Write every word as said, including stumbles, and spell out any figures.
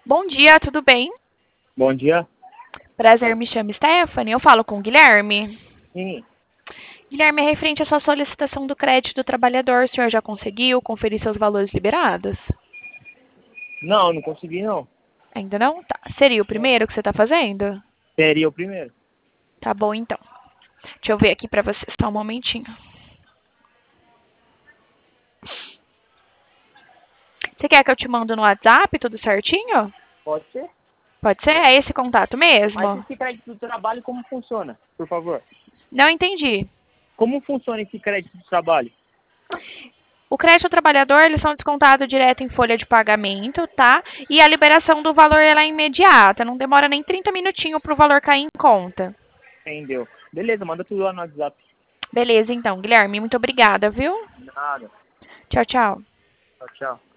Bom dia, tudo bem? Bom dia. Prazer, me chamo Stephanie. Eu falo com o Guilherme. Sim. Guilherme, é referente à sua solicitação do crédito do trabalhador. O senhor já conseguiu conferir seus valores liberados? Não, não consegui não. Ainda não? Tá. Seria o primeiro que você está fazendo? Seria o primeiro. Tá bom, então. Deixa eu ver aqui pra você, só um momentinho. Você quer que eu te mando no WhatsApp, tudo certinho? Pode ser. Pode ser? É esse contato Mas mesmo? esse crédito do trabalho, como funciona? Por favor. Não entendi. Como funciona esse crédito do trabalho? O crédito ao trabalhador, eles são descontados direto em folha de pagamento, tá? E a liberação do valor, ela é imediata. Não demora nem trinta minutinhos para o valor cair em conta. Entendeu? Beleza, manda tudo lá no WhatsApp. Beleza, então, Guilherme. Muito obrigada, viu? Nada. Tchau, tchau. Tchau, tchau.